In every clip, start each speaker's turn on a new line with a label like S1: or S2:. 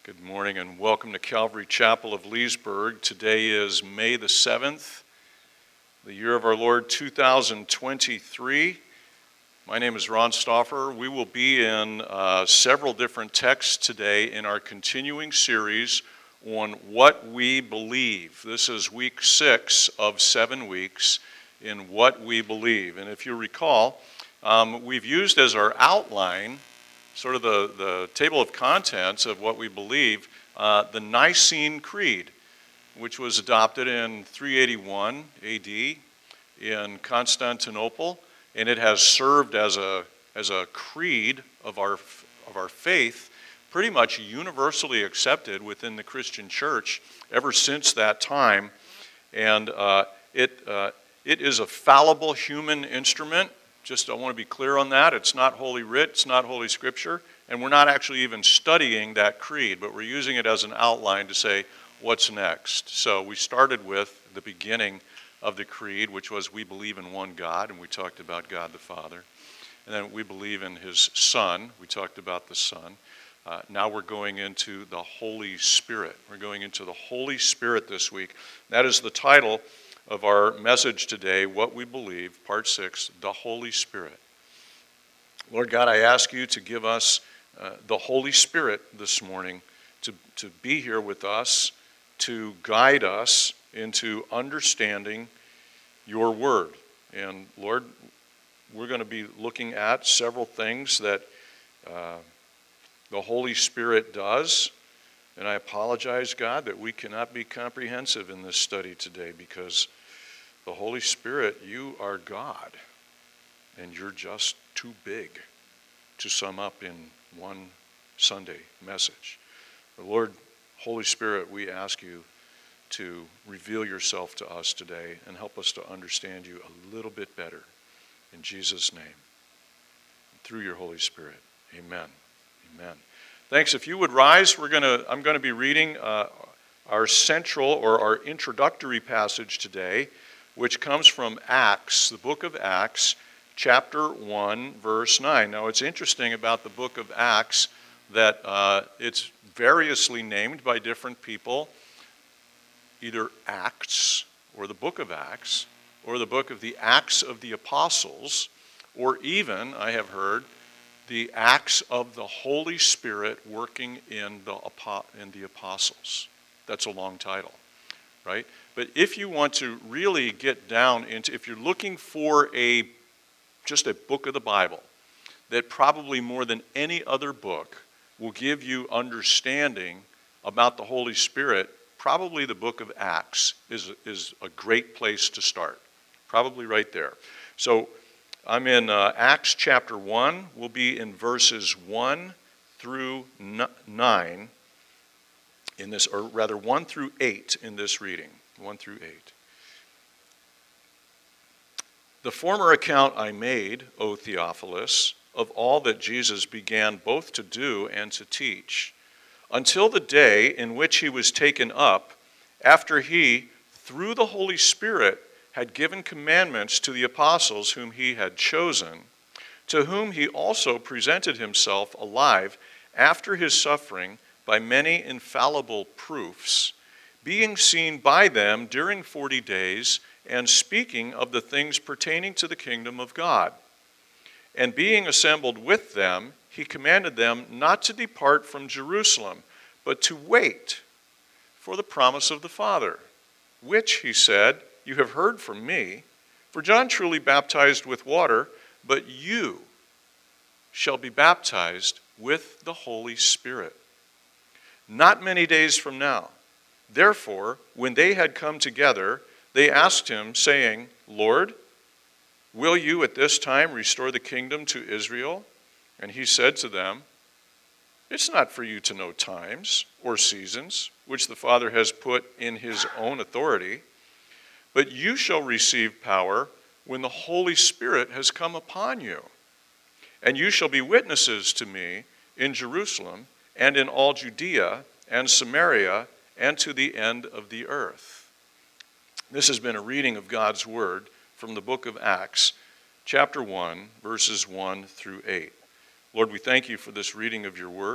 S1: Good morning and welcome to Calvary Chapel of Leesburg. Today is May the 7th, the year of our Lord 2023. My name is Ron Stauffer. We will be in several different texts today in our continuing series on what we believe. This is week 6 of 7 weeks in what we believe. And if you recall, we've used as our outline sort of the table of contents of what we believe, the Nicene Creed, which was adopted in 381 AD in Constantinople, and it has served as a creed of our faith, pretty much universally accepted within the Christian church ever since that time. And it is a fallible human instrument. Just I want to be clear on that. It's not Holy Writ, it's not Holy Scripture, and we're not actually even studying that creed, but we're using it as an outline to say what's next. So we started with the beginning of the creed, which was we believe in one God, and we talked about God the Father. And then we believe in His Son. We talked about the Son. Now we're going into the Holy Spirit. We're going into the Holy Spirit this week. That is the title of our message today, What We Believe, Part 6, the Holy Spirit. Lord God, I ask you to give us the Holy Spirit this morning to be here with us, to guide us into understanding your word. And Lord, we're going to be looking at several things that the Holy Spirit does. And I apologize, God, that we cannot be comprehensive in this study today because the Holy Spirit, you are God, and you're just too big to sum up in one Sunday message. But Lord, Holy Spirit, we ask you to reveal yourself to us today and help us to understand you a little bit better. In Jesus' name, through your Holy Spirit, amen. Amen. Thanks. If you would rise, I'm going to be reading our central or our introductory passage today, which comes from Acts, the book of Acts, chapter 1, verse 9. Now, it's interesting about the book of Acts that it's variously named by different people, either Acts or the book of Acts or the book of the Acts of the Apostles, or even, I have heard, the Acts of the Holy Spirit working in the apostles. That's a long title, right? But if you want to really get down into, if you're looking for just a book of the Bible that probably more than any other book will give you understanding about the Holy Spirit, probably the book of Acts is a great place to start. Probably right there. So I'm in Acts chapter 1. We'll be in verses 1 through 9 in this, or rather 1 through 8 in this reading. 1 through 8. The former account I made, O Theophilus, of all that Jesus began both to do and to teach, until the day in which he was taken up, after he, through the Holy Spirit, had given commandments to the apostles whom he had chosen, to whom he also presented himself alive after his suffering by many infallible proofs, being seen by them during 40 days, and speaking of the things pertaining to the kingdom of God. And being assembled with them, he commanded them not to depart from Jerusalem, but to wait for the promise of the Father, which, he said, you have heard from me. For John truly baptized with water, but you shall be baptized with the Holy Spirit not many days from now. Therefore, when they had come together, they asked him, saying, Lord, will you at this time restore the kingdom to Israel? And he said to them, it's not for you to know times or seasons, which the Father has put in his own authority, but you shall receive power when the Holy Spirit has come upon you. And you shall be witnesses to me in Jerusalem and in all Judea and Samaria and to the end of the earth. This has been a reading of God's Word from the book of Acts, chapter 1, verses 1 through 8. Lord, we thank you for this reading of your Word.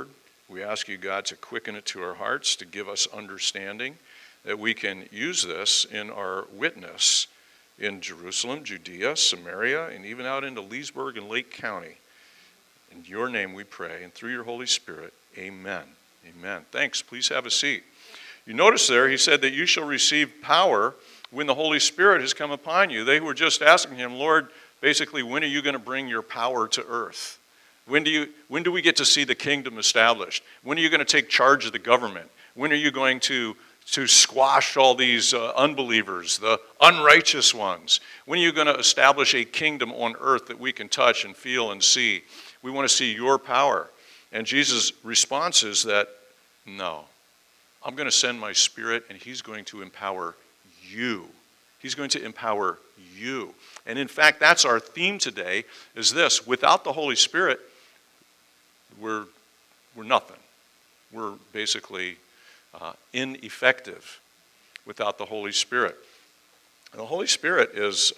S1: We ask you, God, to quicken it to our hearts, to give us understanding, that we can use this in our witness in Jerusalem, Judea, Samaria, and even out into Leesburg and Lake County. In your name we pray, and through your Holy Spirit, amen. Amen. Thanks. Please have a seat. You notice there, he said that you shall receive power when the Holy Spirit has come upon you. They were just asking him, Lord, basically, when are you going to bring your power to earth? When do we get to see the kingdom established? When are you going to take charge of the government? When are you going to squash all these unbelievers, the unrighteous ones? When are you going to establish a kingdom on earth that we can touch and feel and see? We want to see your power. And Jesus' response is that, no, I'm going to send my Spirit and he's going to empower you. He's going to empower you. And in fact, that's our theme today, is this: without the Holy Spirit, we're nothing. We're basically ineffective without the Holy Spirit. And the Holy Spirit is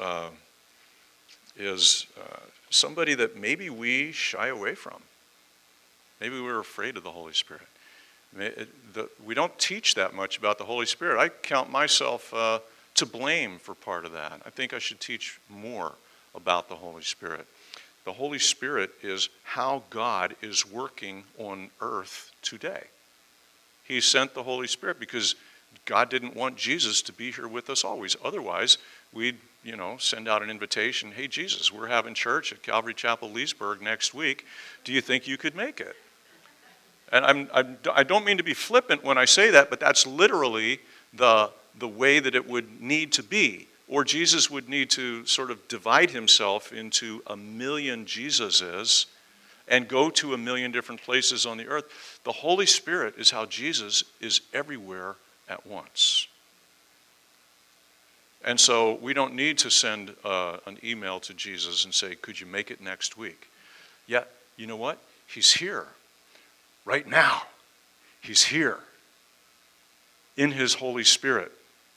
S1: somebody that maybe we shy away from. Maybe we're afraid of the Holy Spirit. We don't teach that much about the Holy Spirit. I count myself to blame for part of that. I think I should teach more about the Holy Spirit. The Holy Spirit is how God is working on earth today. He sent the Holy Spirit because God didn't want Jesus to be here with us always. Otherwise, we'd, send out an invitation. Hey, Jesus, we're having church at Calvary Chapel, Leesburg next week. Do you think you could make it? And I don't mean to be flippant when I say that, but that's literally the way that it would need to be. Or Jesus would need to sort of divide himself into a million Jesuses and go to a million different places on the earth. The Holy Spirit is how Jesus is everywhere at once. And so we don't need to send an email to Jesus and say, could you make it next week? Yet, you know what? He's here. Right now. He's here. In his Holy Spirit.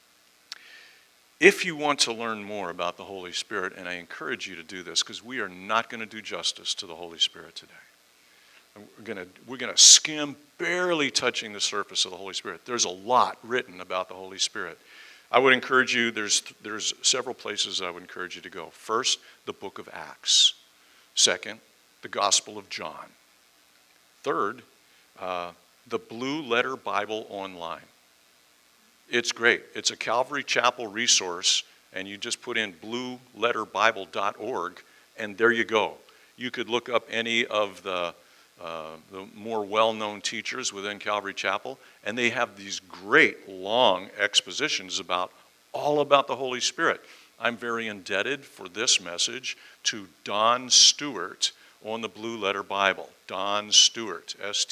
S1: If you want to learn more about the Holy Spirit, and I encourage you to do this, because we are not going to do justice to the Holy Spirit today. We're going to skim, barely touching the surface of the Holy Spirit. There's a lot written about the Holy Spirit. I would encourage you, there's several places I would encourage you to go. First, the book of Acts. Second, the Gospel of John. Third, the Blue Letter Bible online. It's great. It's a Calvary Chapel resource, and you just put in blueletterbible.org, and there you go. You could look up any of the more well-known teachers within Calvary Chapel, and they have these great long expositions all about the Holy Spirit. I'm very indebted for this message to Don Stewart on the Blue Letter Bible. Don Stewart,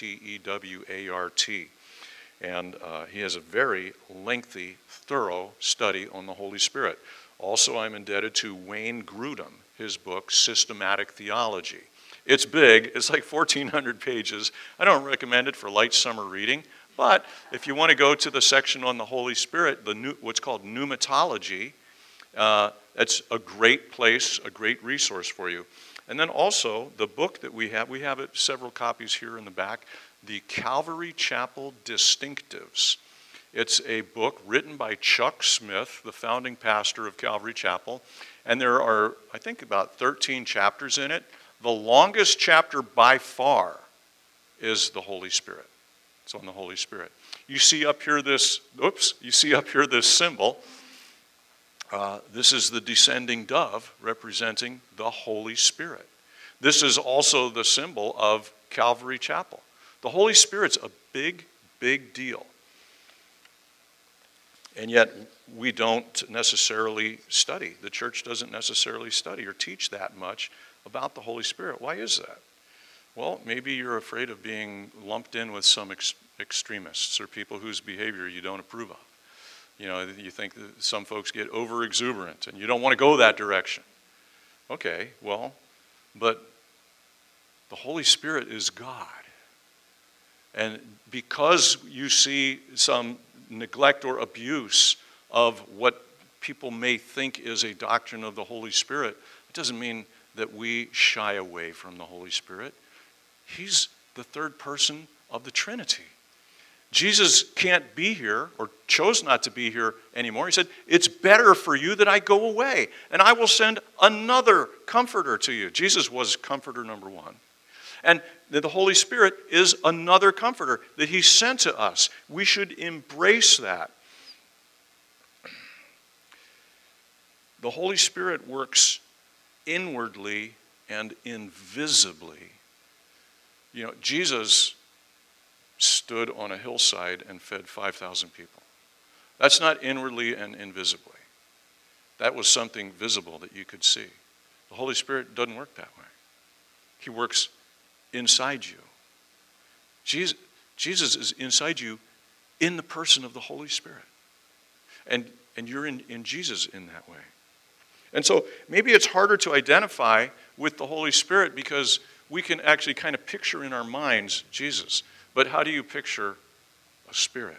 S1: Stewart. And he has a very lengthy, thorough study on the Holy Spirit. Also, I'm indebted to Wayne Grudem, his book, Systematic Theology. It's big. It's like 1,400 pages. I don't recommend it for light summer reading. But if you want to go to the section on the Holy Spirit, what's called pneumatology, that's a great place, a great resource for you. And then also, the book that we have it, several copies here in the back, the Calvary Chapel Distinctives. It's a book written by Chuck Smith, the founding pastor of Calvary Chapel, and there are, I think, about 13 chapters in it. The longest chapter by far is the Holy Spirit. It's on the Holy Spirit. You see up here this symbol. This is the descending dove representing the Holy Spirit. This is also the symbol of Calvary Chapel. The Holy Spirit's a big, big deal. And yet we don't necessarily study. The church doesn't necessarily study or teach that much about the Holy Spirit. Why is that? Well, maybe you're afraid of being lumped in with some extremists or people whose behavior you don't approve of. You think that some folks get over-exuberant and you don't want to go that direction. Okay, well, but the Holy Spirit is God. And because you see some neglect or abuse of what people may think is a doctrine of the Holy Spirit, it doesn't mean that we shy away from the Holy Spirit. He's the third person of the Trinity. Jesus can't be here, or chose not to be here anymore. He said, it's better for you that I go away, and I will send another comforter to you. Jesus was comforter number one. And the Holy Spirit is another comforter that he sent to us. We should embrace that. The Holy Spirit works inwardly and invisibly. You know, Jesus stood on a hillside and fed 5,000 people. That's not inwardly and invisibly. That was something visible that you could see. The Holy Spirit doesn't work that way. He works inside you. Jesus is inside you in the person of the Holy Spirit. And you're in Jesus in that way. And so maybe it's harder to identify with the Holy Spirit because we can actually kind of picture in our minds Jesus. But how do you picture a spirit?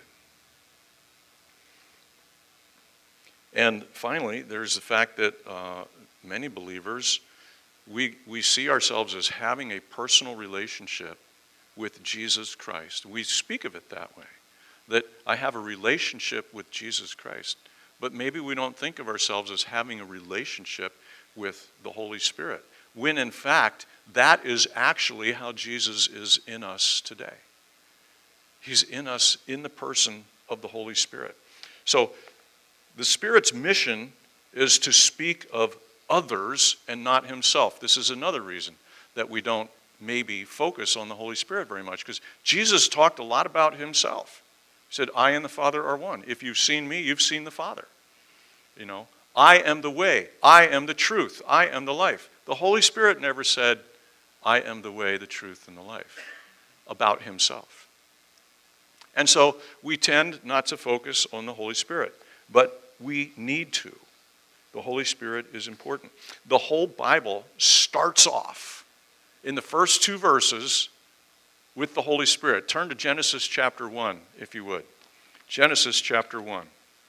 S1: And finally, there's the fact that many believers, we see ourselves as having a personal relationship with Jesus Christ. We speak of it that way, that I have a relationship with Jesus Christ. But maybe we don't think of ourselves as having a relationship with the Holy Spirit, when in fact, that is actually how Jesus is in us today. He's in us in the person of the Holy Spirit. So the Spirit's mission is to speak of others and not himself. This is another reason that we don't maybe focus on the Holy Spirit very much, because Jesus talked a lot about himself. He said, I and the Father are one. If you've seen me, you've seen the Father. You know, I am the way, I am the truth, I am the life. The Holy Spirit never said, I am the way, the truth, and the life, about himself. And so we tend not to focus on the Holy Spirit, but we need to. The Holy Spirit is important. The whole Bible starts off in the first two verses with the Holy Spirit. Turn to Genesis chapter 1, if you would. Genesis chapter 1.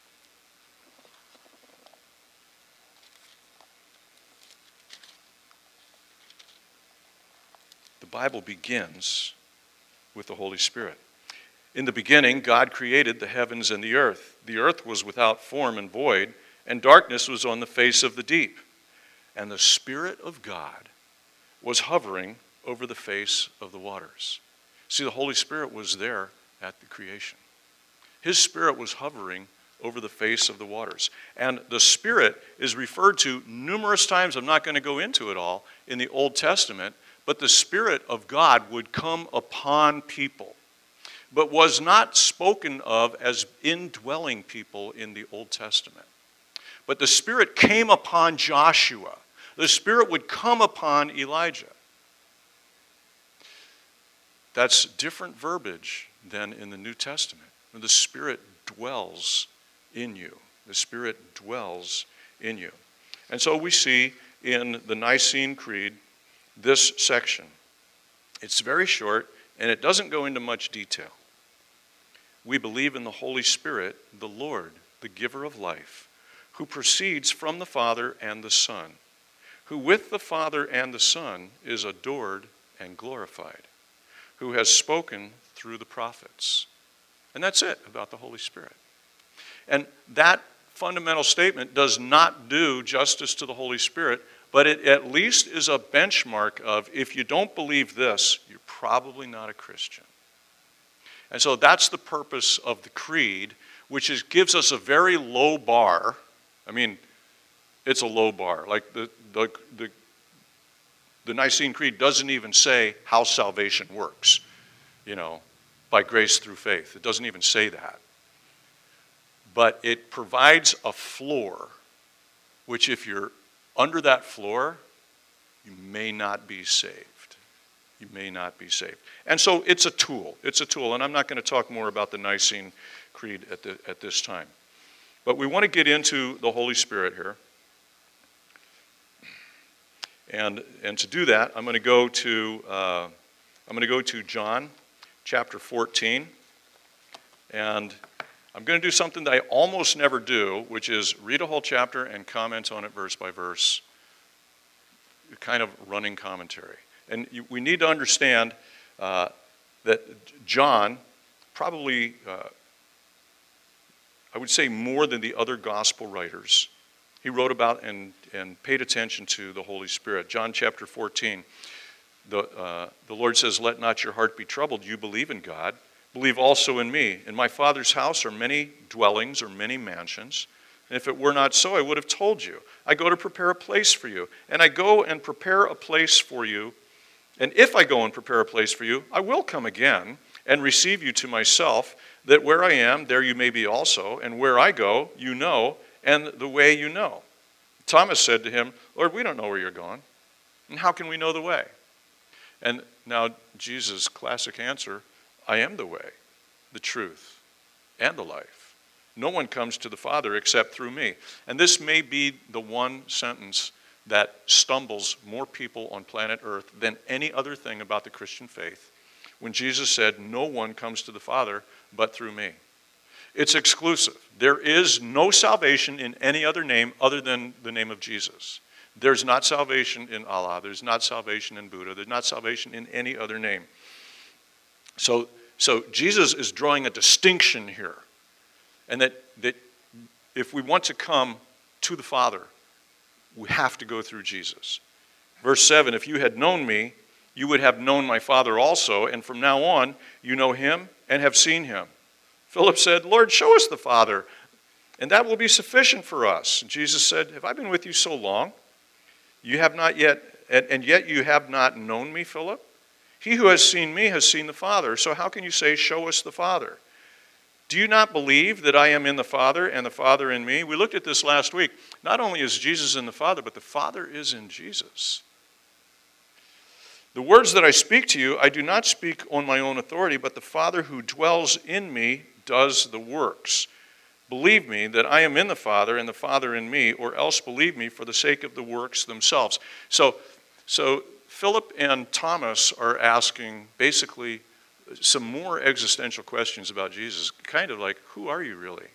S1: The Bible begins with the Holy Spirit. In the beginning, God created the heavens and the earth. The earth was without form and void, and darkness was on the face of the deep. And the Spirit of God was hovering over the face of the waters. See, the Holy Spirit was there at the creation. His Spirit was hovering over the face of the waters. And the Spirit is referred to numerous times. I'm not going to go into it all in the Old Testament, but the Spirit of God would come upon people, but was not spoken of as indwelling people in the Old Testament. But the Spirit came upon Joshua. The Spirit would come upon Elijah. That's different verbiage than in the New Testament. The Spirit dwells in you. The Spirit dwells in you. And so we see in the Nicene Creed this section. It's very short, and it doesn't go into much detail. We believe in the Holy Spirit, the Lord, the giver of life, who proceeds from the Father and the Son, who with the Father and the Son is adored and glorified, who has spoken through the prophets. And that's it about the Holy Spirit. And that fundamental statement does not do justice to the Holy Spirit, but it at least is a benchmark of, if you don't believe this, you're probably not a Christian. And so that's the purpose of the creed, which gives us a very low bar. I mean, it's a low bar. Like the Nicene Creed doesn't even say how salvation works, by grace through faith. It doesn't even say that. But it provides a floor, which if you're under that floor, you may not be saved. You may not be saved. And so it's a tool. It's a tool. And I'm not going to talk more about the Nicene Creed at this time. But we want to get into the Holy Spirit here. And to do that, I'm going to go to John chapter 14. And I'm going to do something that I almost never do, which is read a whole chapter and comment on it verse by verse, kind of running commentary. And we need to understand that John probably, I would say more than the other gospel writers, he wrote about and paid attention to the Holy Spirit. John chapter 14, the Lord says, "Let not your heart be troubled. You believe in God. Believe also in me. In my Father's house are many dwellings or many mansions. And if it were not so, I would have told you. I go to prepare a place for you. And I go and prepare a place for you. And if I go and prepare a place for you, I will come again and receive you to myself, that where I am, there you may be also. And where I go, you know, and the way you know." Thomas said to him, "Lord, we don't know where you're going. And how can we know the way?" And now Jesus' classic answer, "I am the way, the truth, and the life. No one comes to the Father except through me." And this may be the one sentence that stumbles more people on planet Earth than any other thing about the Christian faith. When Jesus said, "No one comes to the Father but through me." It's exclusive. There is no salvation in any other name other than the name of Jesus. There's not salvation in Allah. There's not salvation in Buddha. There's not salvation in any other name. So Jesus is drawing a distinction here. And that if we want to come to the Father, we have to go through Jesus. Verse 7, "If you had known me, you would have known my Father also, and from now on you know him and have seen him." Philip said, "Lord, show us the Father, and that will be sufficient for us." And Jesus said, "Have I been with you so long? You have not yet, and yet you have not known me, Philip? He who has seen me has seen the Father. So how can you say, 'Show us the Father'? Do you not believe that I am in the Father and the Father in me?" We looked at this last week. Not only is Jesus in the Father, but the Father is in Jesus. "The words that I speak to you, I do not speak on my own authority, but the Father who dwells in me does the works. Believe me that I am in the Father and the Father in me, or else believe me for the sake of the works themselves." So Philip and Thomas are asking basically some more existential questions about Jesus, kind of like, who are you really?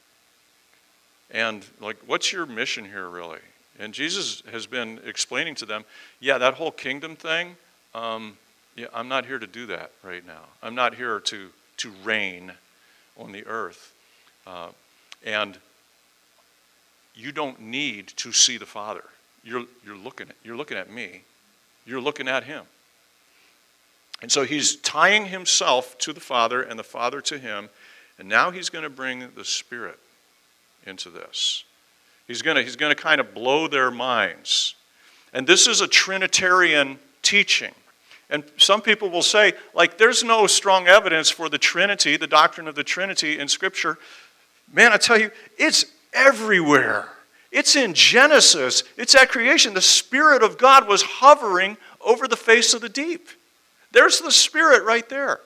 S1: And like, what's your mission here really? And Jesus has been explaining to them, yeah, that whole kingdom thing, yeah, I'm not here to do that right now. I'm not here to reign on the earth. And you don't need to see the Father. You're looking at me. You're looking at him. And so he's tying himself to the Father and the Father to him. And now he's going to bring the Spirit into this. He's going to kind of blow their minds. And this is a Trinitarian teaching. And some people will say, like, there's no strong evidence for the Trinity, the doctrine of the Trinity in Scripture. Man, I tell you, it's everywhere. It's in Genesis. It's at creation. The Spirit of God was hovering over the face of the deep. There's the Spirit right there.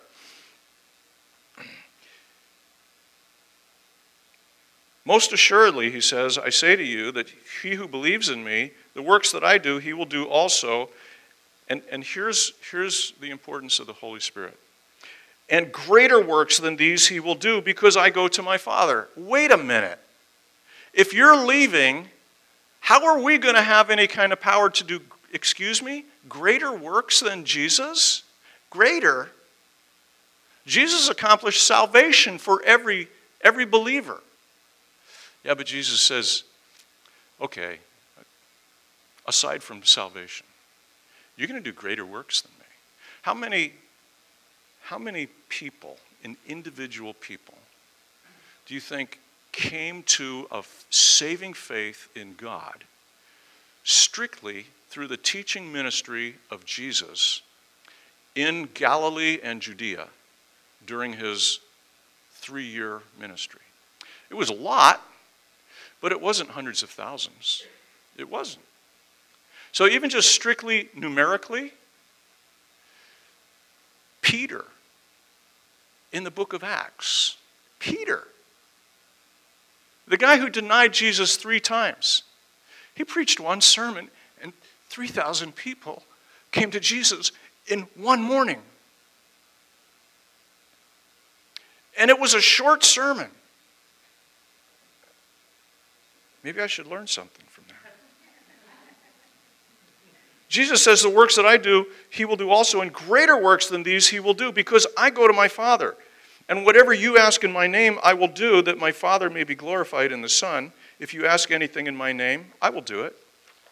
S1: Most assuredly, he says, I say to you that he who believes in me, the works that I do, he will do also. And here's the importance of the Holy Spirit. And greater works than these he will do because I go to my Father. Wait a minute. If you're leaving, how are we going to have any kind of power to do, excuse me, greater works than Jesus? Greater. Jesus accomplished salvation for every believer. Yeah, but Jesus says, okay, aside from salvation, you're going to do greater works than me. How many people, individual people, do you think came to a saving faith in God strictly through the teaching ministry of Jesus in Galilee and Judea during his 3-year ministry? It was a lot, but it wasn't hundreds of thousands. It wasn't. So even just strictly numerically, Peter, in the book of Acts, Peter, the guy who denied Jesus 3 times, he preached one sermon and 3,000 people came to Jesus in one morning. And it was a short sermon. Maybe I should learn something from there. Jesus says, the works that I do, he will do also, and greater works than these he will do, because I go to my Father. And whatever you ask in my name, I will do, that my Father may be glorified in the Son. If you ask anything in my name, I will do it.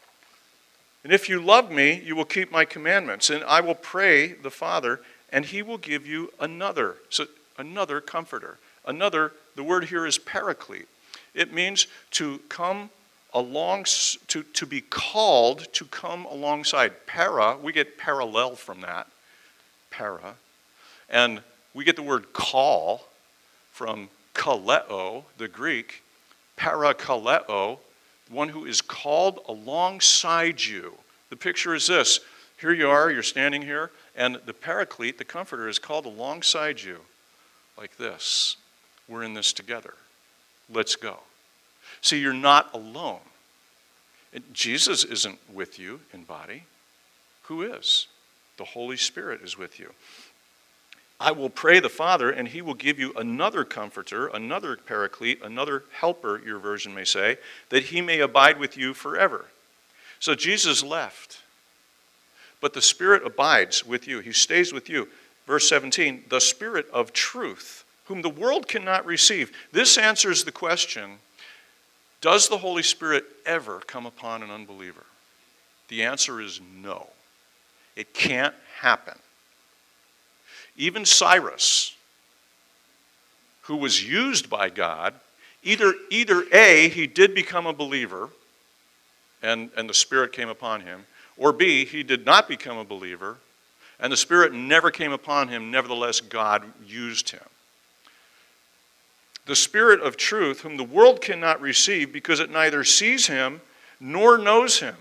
S1: And if you love me, you will keep my commandments. And I will pray the Father, and he will give you another comforter. The word here is paraclete. It means to come along, to be called to come alongside. Para, we get parallel from that. Para. And we get the word call from kaleo, the Greek. Parakaleo, one who is called alongside you. The picture is this. Here you are, you're standing here, and the paraclete, the comforter, is called alongside you like this. We're in this together. Let's go. See, you're not alone. Jesus isn't with you in body. Who is? The Holy Spirit is with you. I will pray the Father, and he will give you another comforter, another paraclete, another helper, your version may say, that he may abide with you forever. So Jesus left, but the Spirit abides with you. He stays with you. Verse 17, the Spirit of truth, whom the world cannot receive. This answers the question, does the Holy Spirit ever come upon an unbeliever? The answer is no. It can't happen. Even Cyrus, who was used by God, either A, he did become a believer, and the Spirit came upon him, or B, he did not become a believer, and the Spirit never came upon him, nevertheless God used him. The Spirit of truth, whom the world cannot receive because it neither sees him nor knows him.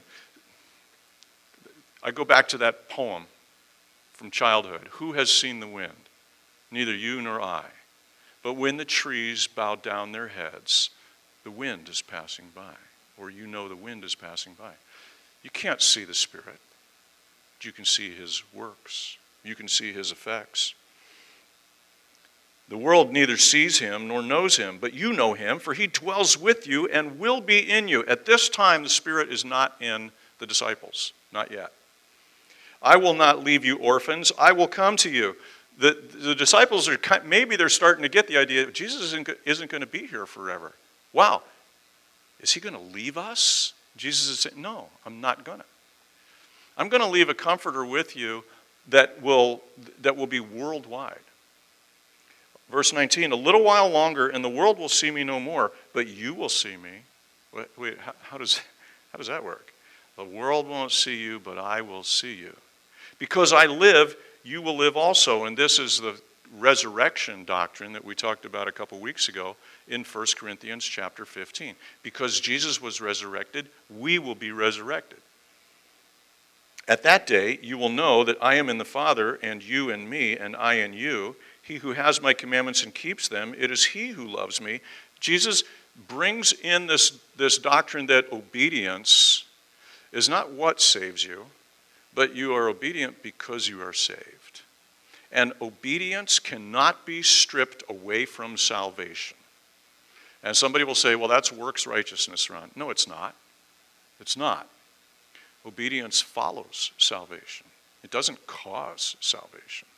S1: I go back to that poem from childhood. Who has seen the wind? Neither you nor I. But when the trees bow down their heads, the wind is passing by. Or you know the wind is passing by. You can't see the Spirit. You can see his works. You can see his effects. The world neither sees him nor knows him, but you know him, for he dwells with you and will be in you. At this time, the Spirit is not in the disciples. Not yet. I will not leave you orphans. I will come to you. The disciples are, maybe they're starting to get the idea that Jesus isn't going to be here forever. Wow. Is he going to leave us? Jesus is saying, no, I'm not going to. I'm going to leave a comforter with you that will be worldwide. Verse 19, a little while longer and the world will see me no more, but you will see me. Wait, how does that work? The world won't see you, but I will see you. Because I live, you will live also. And this is the resurrection doctrine that we talked about a couple weeks ago in 1 Corinthians chapter 15. Because Jesus was resurrected, we will be resurrected. At that day, you will know that I am in the Father, and you in me, and I in you. He who has my commandments and keeps them, it is he who loves me. Jesus brings in this doctrine that obedience is not what saves you, but you are obedient because you are saved. And obedience cannot be stripped away from salvation. And somebody will say, well, that's works righteousness, Ron. No, it's not. It's not. Obedience follows salvation. It doesn't cause salvation.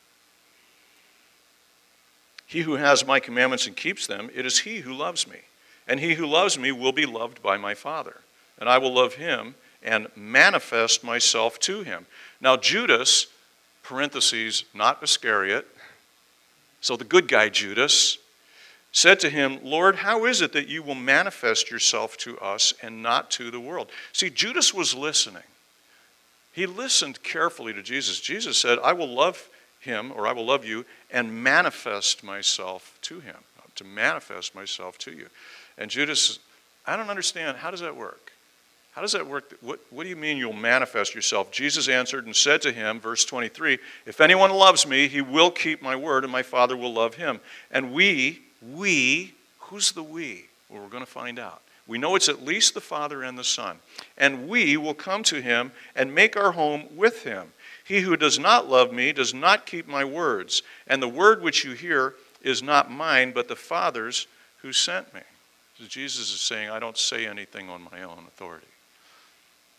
S1: He who has my commandments and keeps them, it is he who loves me. And he who loves me will be loved by my Father. And I will love him and manifest myself to him. Now Judas, parentheses, not Iscariot, so the good guy Judas, said to him, Lord, how is it that you will manifest yourself to us and not to the world? See, Judas was listening. He listened carefully to Jesus. Jesus said, I will love him, or I will love you, and manifest myself to him, to manifest myself to you. And Judas, I don't understand, how does that work? How does that work? What do you mean you'll manifest yourself? Jesus answered and said to him, verse 23, if anyone loves me, he will keep my word, and my Father will love him. And we, who's the we? Well, we're going to find out. We know it's at least the Father and the Son. And we will come to him and make our home with him. He who does not love me does not keep my words. And the word which you hear is not mine, but the Father's who sent me. So Jesus is saying, I don't say anything on my own authority.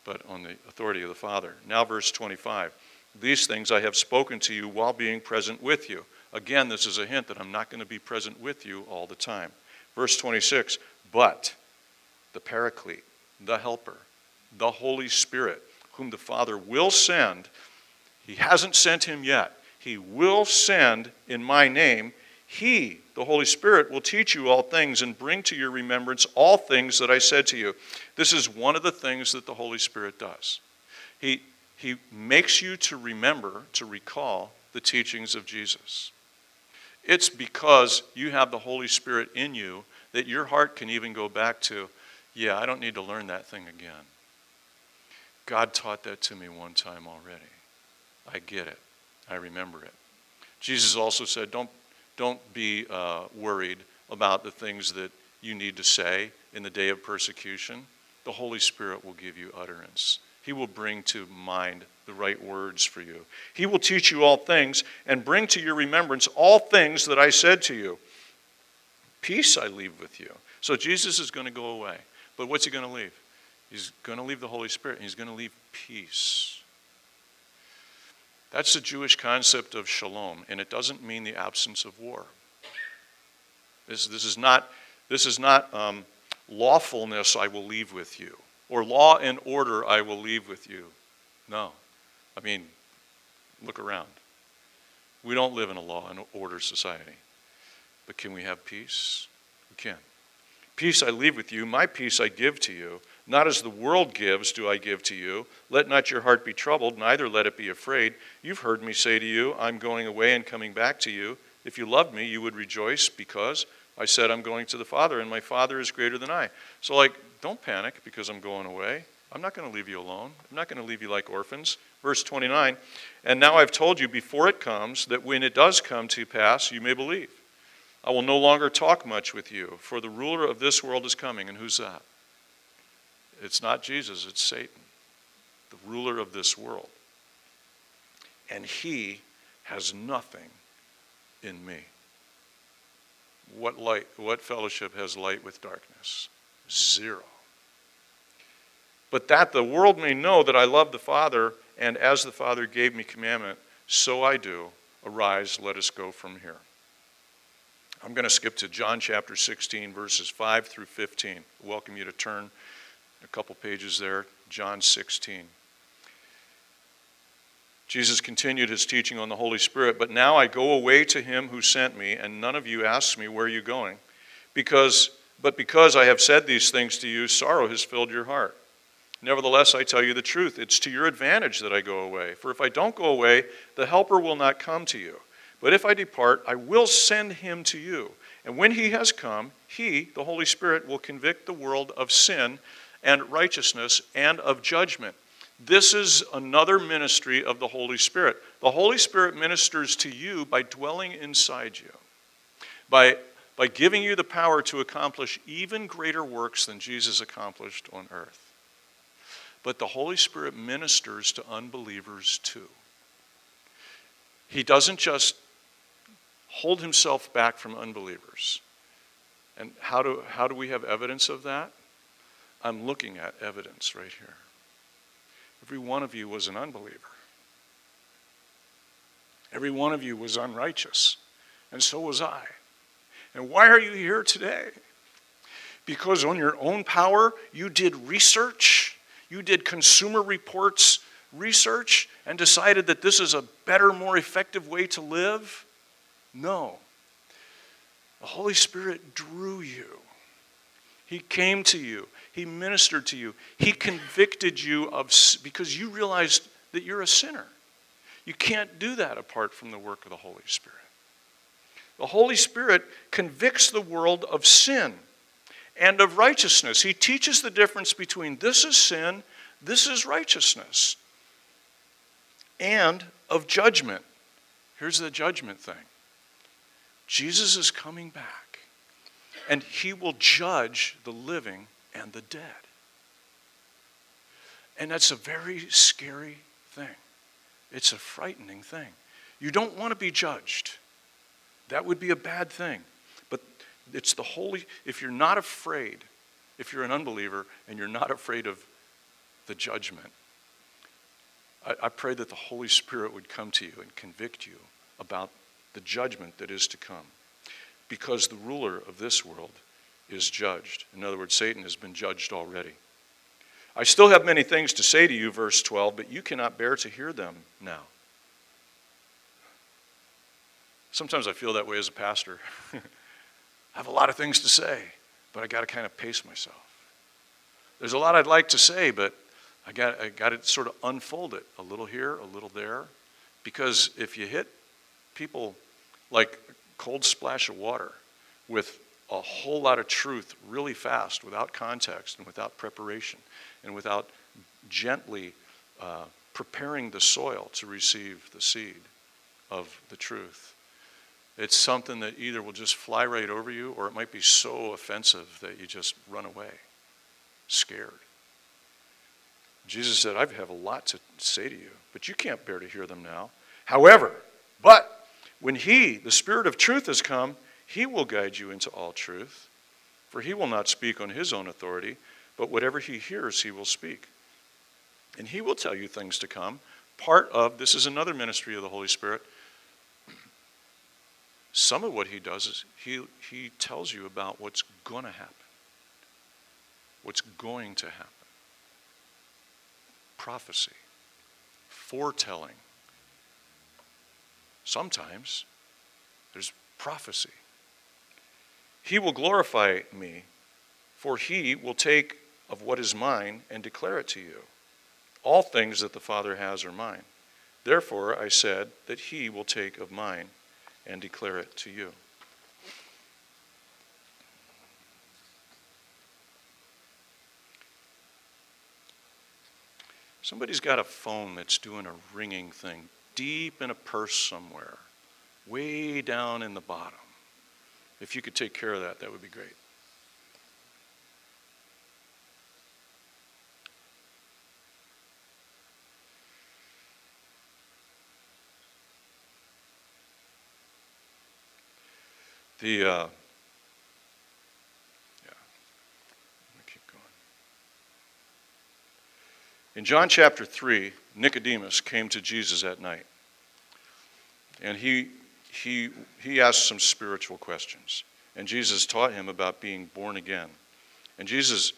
S1: but on the authority of the Father. Now verse 25. These things I have spoken to you while being present with you. Again, this is a hint that I'm not going to be present with you all the time. Verse 26. But the Paraclete, the Helper, the Holy Spirit, whom the Father will send, he hasn't sent him yet. He will send in my name. He, the Holy Spirit, will teach you all things and bring to your remembrance all things that I said to you. This is one of the things that the Holy Spirit does. He makes you to remember, to recall the teachings of Jesus. It's because you have the Holy Spirit in you that your heart can even go back to, yeah, I don't need to learn that thing again. God taught that to me one time already. I get it. I remember it. Jesus also said, don't be worried about the things that you need to say in the day of persecution. The Holy Spirit will give you utterance. He will bring to mind the right words for you. He will teach you all things and bring to your remembrance all things that I said to you. Peace I leave with you. So Jesus is going to go away. But what's he going to leave? He's going to leave the Holy Spirit, and he's going to leave peace. That's the Jewish concept of shalom, and it doesn't mean the absence of war. This is not lawfulness I will leave with you, or law and order I will leave with you. No. I mean, look around. We don't live in a law and order society. But can we have peace? We can. Peace I leave with you, my peace I give to you. Not as the world gives do I give to you. Let not your heart be troubled, neither let it be afraid. You've heard me say to you, I'm going away and coming back to you. If you loved me, you would rejoice because I said I'm going to the Father, and my Father is greater than I. So don't panic because I'm going away. I'm not going to leave you alone. I'm not going to leave you like orphans. Verse 29, and now I've told you before it comes, that when it does come to pass, you may believe. I will no longer talk much with you, for the ruler of this world is coming. And who's that? It's not Jesus, it's Satan, the ruler of this world. And he has nothing in me. What fellowship has light with darkness? Zero. But that the world may know that I love the Father, and as the Father gave me commandment, so I do. Arise, let us go from here. I'm going to skip to John chapter 16, verses 5 through 15. I welcome you to turn a couple pages there, John 16. Jesus continued his teaching on the Holy Spirit, but now I go away to him who sent me, and none of you asks me, where are you going? Because I have said these things to you, sorrow has filled your heart. Nevertheless, I tell you the truth. It's to your advantage that I go away. For if I don't go away, the Helper will not come to you. But if I depart, I will send him to you. And when he has come, he, the Holy Spirit, will convict the world of sin and righteousness and of judgment. This is another ministry of the Holy Spirit. The Holy Spirit ministers to you by dwelling inside you, by giving you the power to accomplish even greater works than Jesus accomplished on earth. But the Holy Spirit ministers to unbelievers too. He doesn't just hold himself back from unbelievers. And how do we have evidence of that? I'm looking at evidence right here. Every one of you was an unbeliever. Every one of you was unrighteous. And so was I. And why are you here today? Because on your own power, you did research. You did Consumer Reports research and decided that this is a better, more effective way to live? No. The Holy Spirit drew you. He came to you. He ministered to you. He convicted you because you realized that you're a sinner. You can't do that apart from the work of the Holy Spirit. The Holy Spirit convicts the world of sin and of righteousness. He teaches the difference between this is sin, this is righteousness, and of judgment. Here's the judgment thing. Jesus is coming back, and he will judge the living and the dead. And that's a very scary thing. It's a frightening thing. You don't want to be judged. That would be a bad thing. But it's if you're not afraid, if you're an unbeliever and you're not afraid of the judgment. I pray that the Holy Spirit would come to you and convict you about the judgment that is to come, because the ruler of this world is judged. In other words, Satan has been judged already. I still have many things to say to you, verse 12, but you cannot bear to hear them now. Sometimes I feel that way as a pastor. I have a lot of things to say, but I got to kind of pace myself. There's a lot I'd like to say, but I got to sort of unfold it a little here, a little there, because if you hit people like a cold splash of water with a whole lot of truth really fast, without context and without preparation and without gently preparing the soil to receive the seed of the truth, it's something that either will just fly right over you, or it might be so offensive that you just run away, scared. Jesus said, I have a lot to say to you, but you can't bear to hear them now. However, but when he, the Spirit of truth, has come, he will guide you into all truth, for he will not speak on his own authority, but whatever he hears, he will speak. And he will tell you things to come. Part of, this is another ministry of the Holy Spirit. Some of what he does is he tells you about what's going to happen. What's going to happen. Prophecy. Foretelling. Sometimes there's prophecy. He will glorify me, for he will take of what is mine and declare it to you. All things that the Father has are mine. Therefore I said that he will take of mine and declare it to you. Somebody's got a phone that's doing a ringing thing deep in a purse somewhere, way down in the bottom. If you could take care of that, that would be great. I'm going to keep going. In John chapter 3, Nicodemus came to Jesus at night. And he asked some spiritual questions. And Jesus taught him about being born again. And Jesus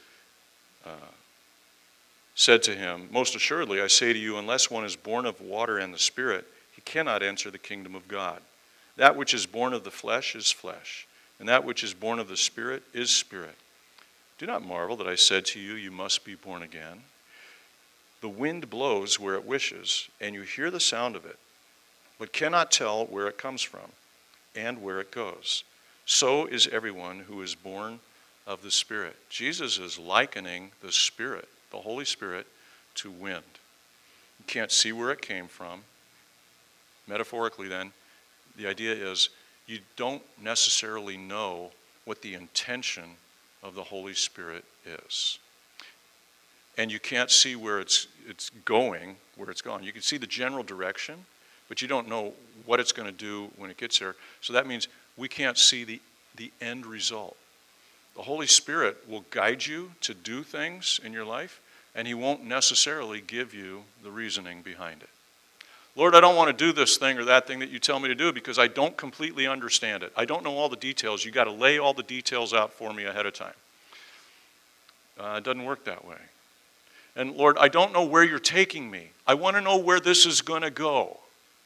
S1: said to him, most assuredly, I say to you, unless one is born of water and the Spirit, he cannot enter the kingdom of God. That which is born of the flesh is flesh, and that which is born of the Spirit is spirit. Do not marvel that I said to you, you must be born again. The wind blows where it wishes, and you hear the sound of it, but cannot tell where it comes from and where it goes. So is everyone who is born of the Spirit. Jesus is likening the Spirit, the Holy Spirit, to wind. You can't see where it came from. Metaphorically then, the idea is you don't necessarily know what the intention of the Holy Spirit is. And you can't see where it's going, where it's gone. You can see the general direction, but you don't know what it's going to do when it gets there. So that means we can't see the end result. The Holy Spirit will guide you to do things in your life, and he won't necessarily give you the reasoning behind it. Lord, I don't want to do this thing or that thing that you tell me to do because I don't completely understand it. I don't know all the details. You got to lay all the details out for me ahead of time. It doesn't work that way. And Lord, I don't know where you're taking me. I want to know where this is going to go.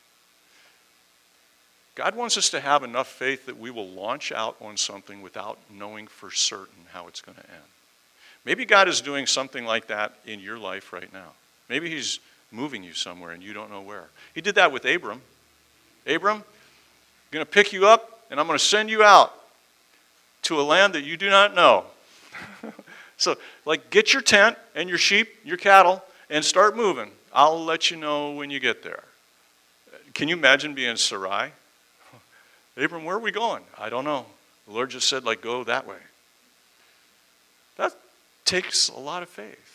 S1: God wants us to have enough faith that we will launch out on something without knowing for certain how it's going to end. Maybe God is doing something like that in your life right now. Maybe he's moving you somewhere and you don't know where. He did that with Abram. Abram, I'm going to pick you up and I'm going to send you out to a land that you do not know. So, get your tent and your sheep, your cattle, and start moving. I'll let you know when you get there. Can you imagine being Sarai? Abram, where are we going? I don't know. The Lord just said, go that way. That takes a lot of faith.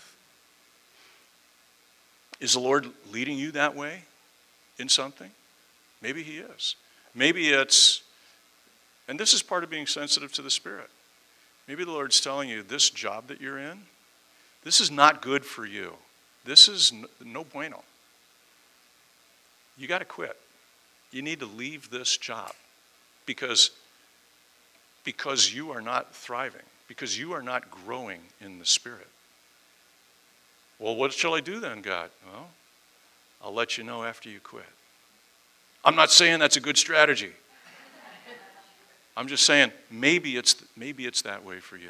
S1: Is the Lord leading you that way in something? Maybe he is. Maybe it's, and this is part of being sensitive to the Spirit. Maybe the Lord's telling you this job that you're in, this is not good for you. this is no bueno. You got to quit. You need to leave this job because you are not thriving, because you are not growing in the Spirit. Well, what shall I do then, God? Well, I'll let you know after you quit. I'm not saying that's a good strategy. I'm just saying maybe it's that way for you.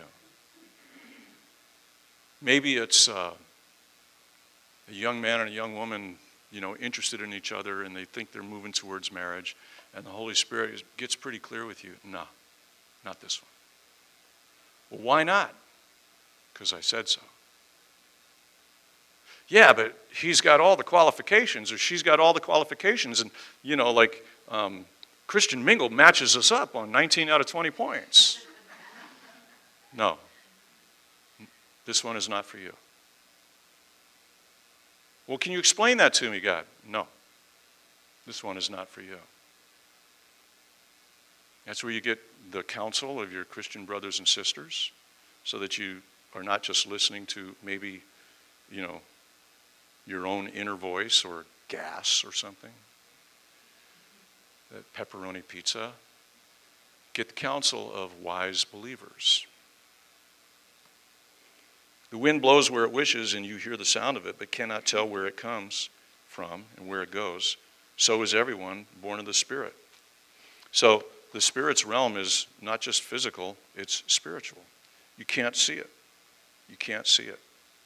S1: Maybe it's a young man and a young woman, interested in each other, and they think they're moving towards marriage, and the Holy Spirit gets pretty clear with you. No, not this one. Well, why not? Because I said so. Yeah, but he's got all the qualifications, or she's got all the qualifications, and Christian Mingle matches us up on 19 out of 20 points. No, this one is not for you. Well, can you explain that to me, God? No, this one is not for you. That's where you get the counsel of your Christian brothers and sisters, so that you are not just listening to maybe, your own inner voice or gas or something. That pepperoni pizza. Get the counsel of wise believers. The wind blows where it wishes, and you hear the sound of it, but cannot tell where it comes from and where it goes. So is everyone born of the Spirit. So the Spirit's realm is not just physical, it's spiritual. You can't see it. You can't see it.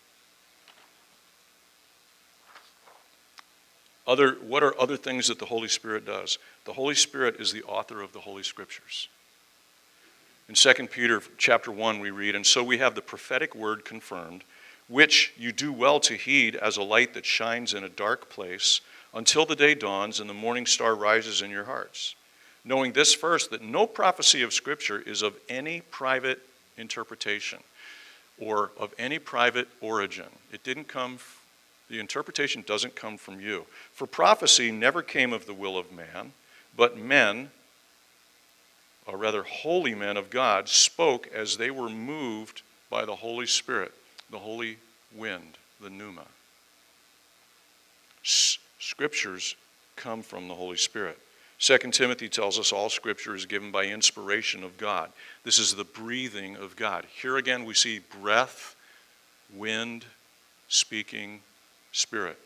S1: What are other things that the Holy Spirit does? The Holy Spirit is the author of the Holy Scriptures. In 2 Peter chapter 1 we read, "And so we have the prophetic word confirmed, which you do well to heed as a light that shines in a dark place until the day dawns and the morning star rises in your hearts. Knowing this first, that no prophecy of Scripture is of any private interpretation or of any private origin." The interpretation doesn't come from you. "For prophecy never came of the will of man, but men, or rather holy men of God, spoke as they were moved by the Holy Spirit," the holy wind, the pneuma. Scriptures come from the Holy Spirit. 2 Timothy tells us all Scripture is given by inspiration of God. This is the breathing of God. Here again we see breath, wind, speaking, Spirit.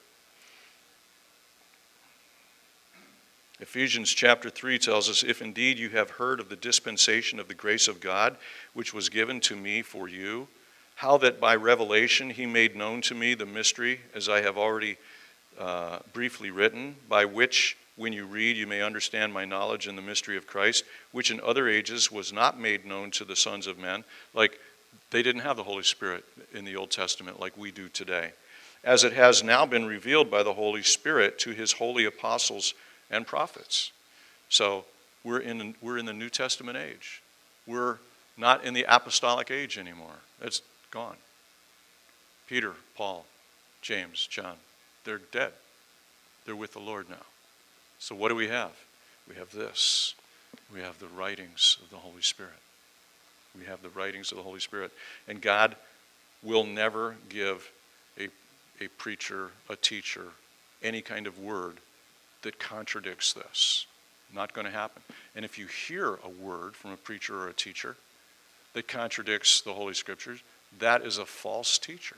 S1: Ephesians chapter 3 tells us, "If indeed you have heard of the dispensation of the grace of God, which was given to me for you, how that by revelation he made known to me the mystery, as I have already briefly written, by which when you read you may understand my knowledge in the mystery of Christ, which in other ages was not made known to the sons of men." Like, they didn't have the Holy Spirit in the Old Testament like we do today. "As it has now been revealed by the Holy Spirit to his holy apostles and prophets." So we're in the New Testament age. We're not in the apostolic age anymore. That's gone. Peter, Paul, James, John, they're dead. They're with the Lord now. So what do we have? We have this. We have the writings of the Holy Spirit. We have the writings of the Holy Spirit. And God will never give a preacher, a teacher, any kind of word that contradicts this. Not going to happen. And if you hear a word from a preacher or a teacher that contradicts the Holy Scriptures, that is a false teacher.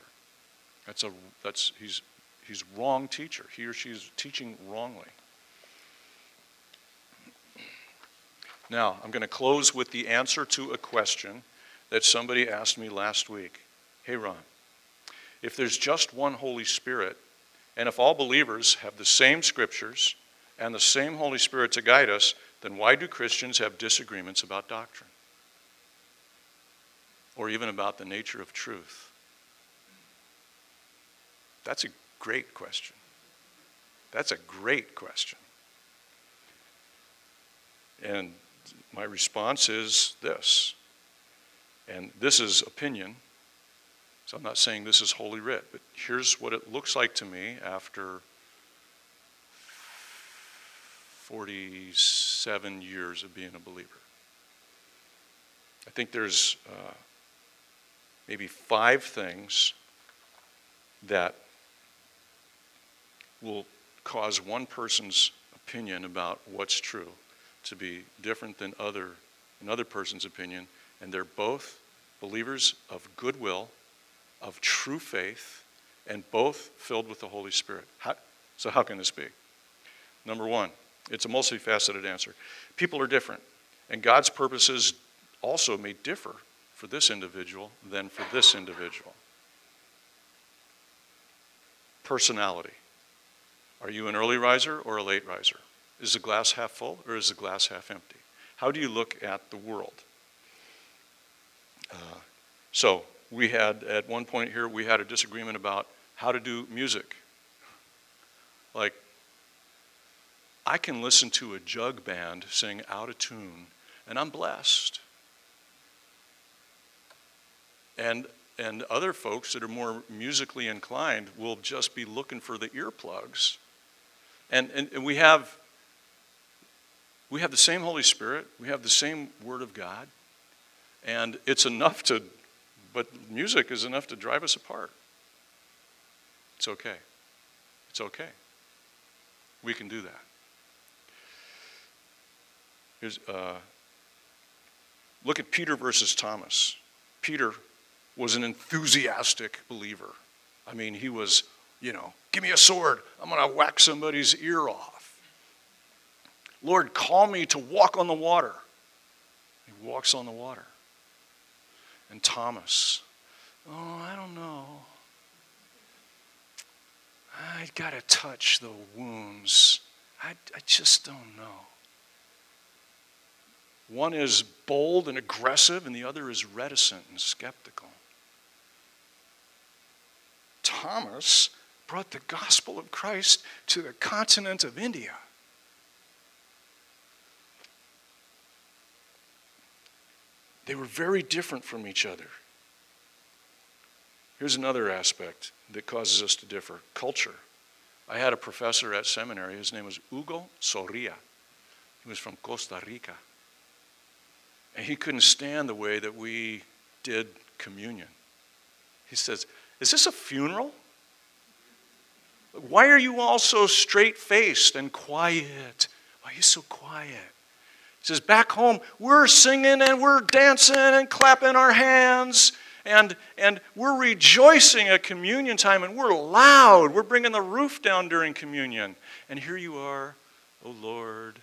S1: He's wrong teacher. He or she is teaching wrongly. Now, I'm going to close with the answer to a question that somebody asked me last week. "Hey, Ron, if there's just one Holy Spirit, and if all believers have the same Scriptures and the same Holy Spirit to guide us, then why do Christians have disagreements about doctrine? Or even about the nature of truth?" That's a great question. That's a great question. And my response is this, and this is opinion, so I'm not saying this is Holy Writ, but here's what it looks like to me after 47 years of being a believer. I think there's maybe 5 things that will cause one person's opinion about what's true to be different than another person's opinion, and they're both believers of goodwill, of true faith, and both filled with the Holy Spirit. So how can this be? Number one, it's a multifaceted answer. People are different, and God's purposes also may differ for this individual than for this individual. Personality. Are you an early riser or a late riser? Is the glass half full or is the glass half empty? How do you look at the world? So we had, at one point here, we had a disagreement about how to do music. Like, I can listen to a jug band sing out of tune, and I'm blessed. And other folks that are more musically inclined will just be looking for the earplugs. And we have the same Holy Spirit, we have the same Word of God, and it's enough but music is enough to drive us apart. It's okay. It's okay. We can do that. Look at Peter versus Thomas. Peter was an enthusiastic believer. I mean, he was, give me a sword. I'm going to whack somebody's ear off. Lord, call me to walk on the water. He walks on the water. And Thomas, I don't know. I got to touch the wounds. I just don't know. One is bold and aggressive, and the other is reticent and skeptical. Thomas brought the gospel of Christ to the continent of India. They were very different from each other. Here's another aspect that causes us to differ: culture. I had a professor at seminary. His name was Hugo Soria. He was from Costa Rica. And he couldn't stand the way that we did communion. He says, "Is this a funeral? Why are you all so straight-faced and quiet? Why are you so quiet?" He says, "Back home, we're singing and we're dancing and clapping our hands and we're rejoicing at communion time and we're loud. We're bringing the roof down during communion. And here you are, oh Lord."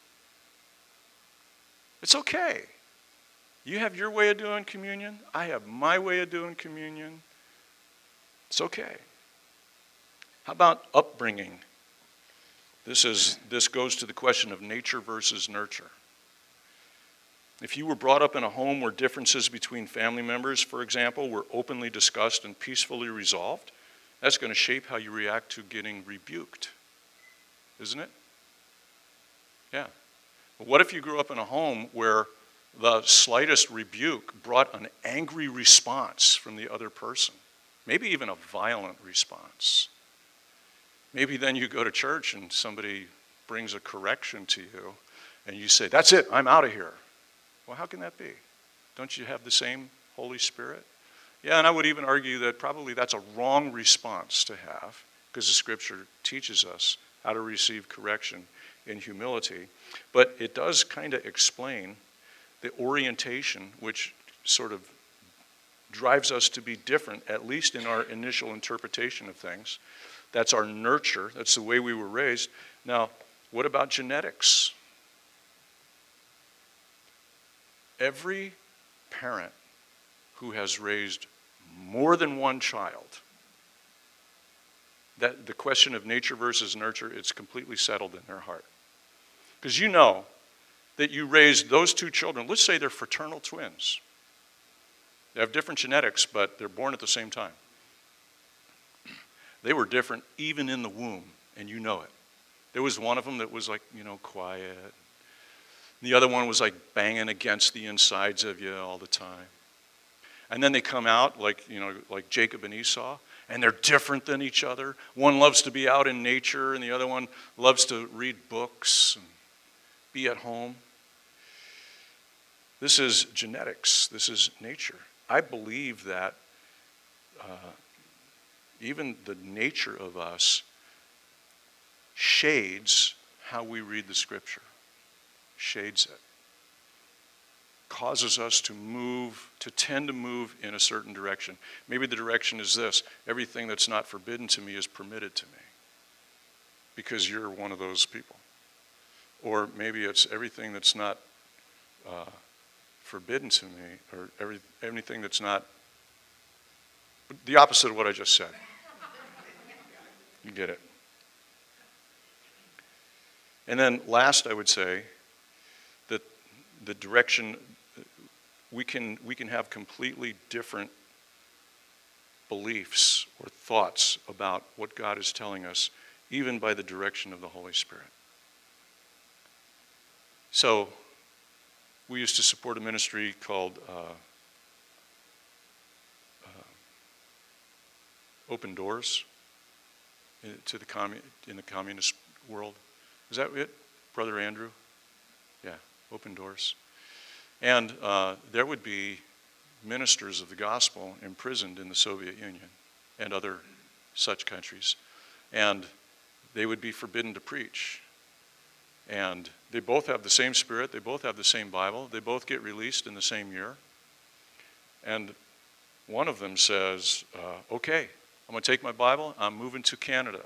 S1: It's okay. You have your way of doing communion. I have my way of doing communion. It's okay. How about upbringing? This goes to the question of nature versus nurture. If you were brought up in a home where differences between family members, for example, were openly discussed and peacefully resolved, that's going to shape how you react to getting rebuked, isn't it? Yeah. But what if you grew up in a home where the slightest rebuke brought an angry response from the other person? Maybe even a violent response. Maybe then you go to church and somebody brings a correction to you and you say, "That's it, I'm out of here." Well, how can that be? Don't you have the same Holy Spirit? Yeah, and I would even argue that probably that's a wrong response to have, because the Scripture teaches us how to receive correction in humility. But it does kind of explain the orientation which sort of drives us to be different, at least in our initial interpretation of things. That's our nurture. That's the way we were raised. Now, what about genetics? Every parent who has raised more than one child, that the question of nature versus nurture, it's completely settled in their heart. Because you know that you raised those two children, let's say they're fraternal twins. They have different genetics, but they're born at the same time. They were different even in the womb, and you know it. There was one of them that was like, quiet. The other one was like banging against the insides of you all the time. And then they come out like Jacob and Esau, and they're different than each other. One loves to be out in nature, and the other one loves to read books and be at home. This is genetics. This is nature. I believe that even the nature of us shades how we read the Scripture. Shades it. Causes us to tend to move in a certain direction. Maybe the direction is this: everything that's not forbidden to me is permitted to me, because you're one of those people. Or maybe it's everything that's not forbidden to me, or anything that's not, the opposite of what I just said. You get it. And then last, I would say that the direction, we can have completely different beliefs or thoughts about what God is telling us, even by the direction of the Holy Spirit. So, we used to support a ministry called Open Doors in the communist world. Is that it, Brother Andrew? Yeah, Open Doors. And there would be ministers of the gospel imprisoned in the Soviet Union and other such countries. And they would be forbidden to preach. And they both have the same Spirit, they both have the same Bible, they both get released in the same year. And one of them says, okay, I'm going to take my Bible, I'm moving to Canada.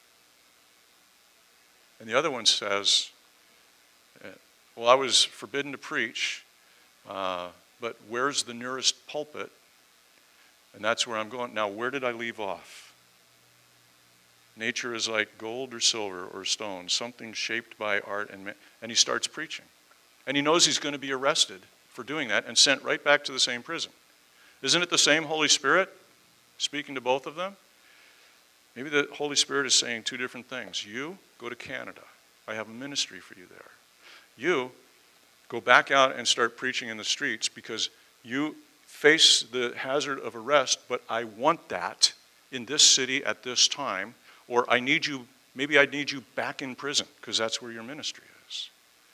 S1: And the other one says, well, I was forbidden to preach, but where's the nearest pulpit? And that's where I'm going. Now, where did I leave off? Nature is like gold or silver or stone, something shaped by art and he starts preaching. And he knows he's going to be arrested for doing that and sent right back to the same prison. Isn't it the same Holy Spirit speaking to both of them? Maybe the Holy Spirit is saying two different things. You, go to Canada. I have a ministry for you there. You, go back out and start preaching in the streets because you face the hazard of arrest, but I want that in this city at this time. Or maybe I need you back in prison, because that's where your ministry is.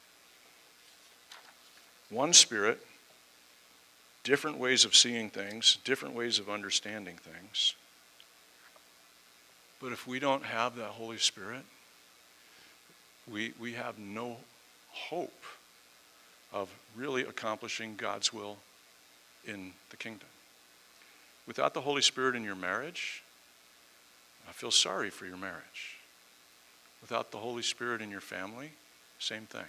S1: One Spirit, different ways of seeing things, different ways of understanding things. But if we don't have that Holy Spirit, we have no hope of really accomplishing God's will in the kingdom. Without the Holy Spirit in your marriage, I feel sorry for your marriage. Without the Holy Spirit in your family, same thing.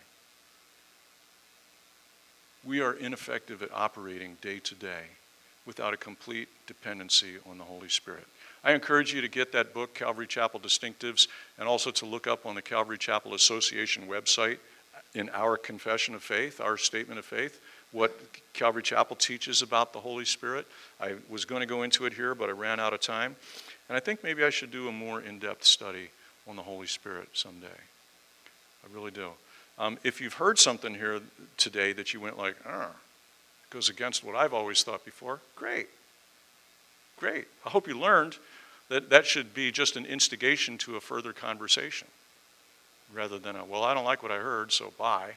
S1: We are ineffective at operating day to day without a complete dependency on the Holy Spirit. I encourage you to get that book, Calvary Chapel Distinctives, and also to look up on the Calvary Chapel Association website in our confession of faith, our statement of faith, what Calvary Chapel teaches about the Holy Spirit. I was going to go into it here, but I ran out of time. And I think maybe I should do a more in-depth study on the Holy Spirit someday. I really do. If you've heard something here today that you went like, it goes against what I've always thought before, great. Great. I hope you learned that that should be just an instigation to a further conversation rather than well, I don't like what I heard, so bye.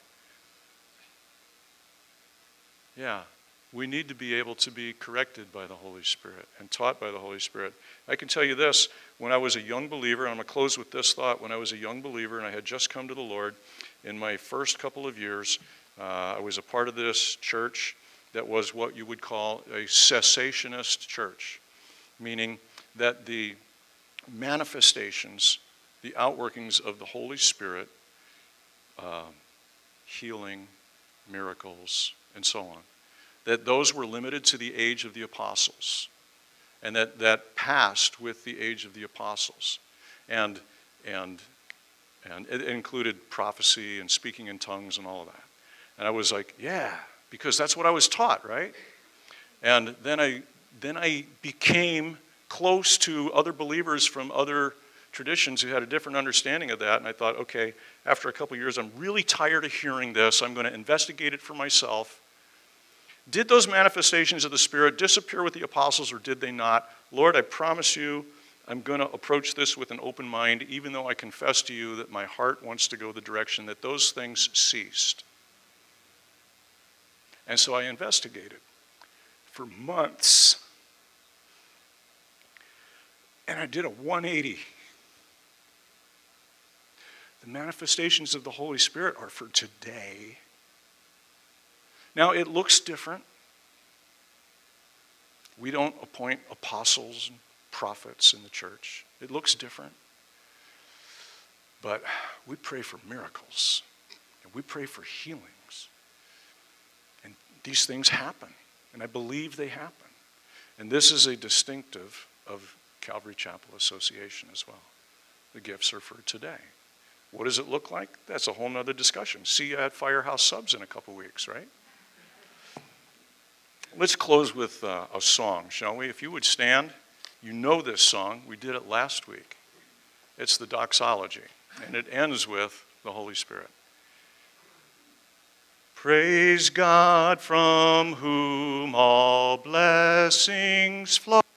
S1: Yeah. We need to be able to be corrected by the Holy Spirit and taught by the Holy Spirit. I can tell you this, when I was a young believer, and I'm going to close with this thought, when I was a young believer and I had just come to the Lord, in my first couple of years, I was a part of this church that was what you would call a cessationist church, meaning that the manifestations, the outworkings of the Holy Spirit, healing, miracles, and so on, that those were limited to the age of the apostles, and that passed with the age of the apostles. And it included prophecy and speaking in tongues and all of that. And I was like, yeah, because that's what I was taught, right? And then I became close to other believers from other traditions who had a different understanding of that. And I thought, okay, after a couple of years, I'm really tired of hearing this. I'm going to investigate it for myself. Did those manifestations of the Spirit disappear with the apostles, or did they not? Lord, I promise you, I'm going to approach this with an open mind, even though I confess to you that my heart wants to go the direction that those things ceased. And so I investigated for months. And I did a 180. The manifestations of the Holy Spirit are for today. Now, it looks different. We don't appoint apostles and prophets in the church. It looks different. But we pray for miracles, and we pray for healings. And these things happen, and I believe they happen. And this is a distinctive of Calvary Chapel Association as well. The gifts are for today. What does it look like? That's a whole nother discussion. See you at Firehouse Subs in a couple weeks, right? Let's close with a song, shall we? If you would stand. You know this song. We did it last week. It's the doxology, and it ends with the Holy Spirit. Praise God from whom all blessings flow.